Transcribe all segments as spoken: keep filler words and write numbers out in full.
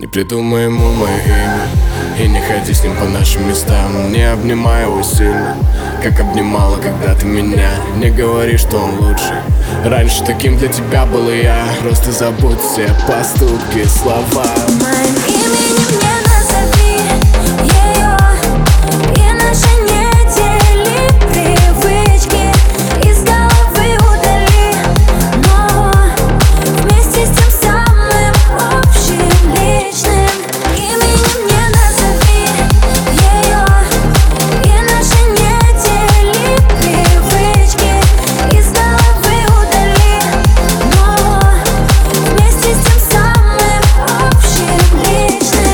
Не придумай ему мое имя и не ходи с ним по нашим местам. Не обнимай его сильно, как обнимала когда-то меня. Не говори, что он лучший, раньше таким для тебя был и я. Просто забудь все поступки, слова. Моим именем не назови ее, и наши не дели привычки из головы удали. Но вместе с тем самым общим личным именем не назови ее, и наши не дели привычки из головы удали. Но вместе с тем самым общим личным.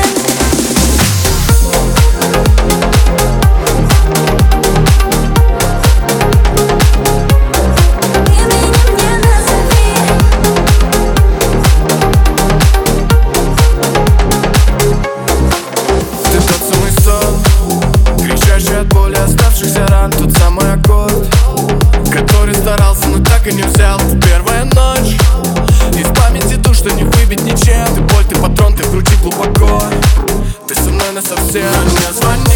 Именем не назови. Ты тот самый сон, кричащий от боли оставшихся ран. Тот самый аккорд, который старался, но так и не взял. Первая ночь, из памяти ту, что не выбить ничем. Ты боль, ты патрон, ты в груди глубоко. Ты со мной насовсем. Не звони.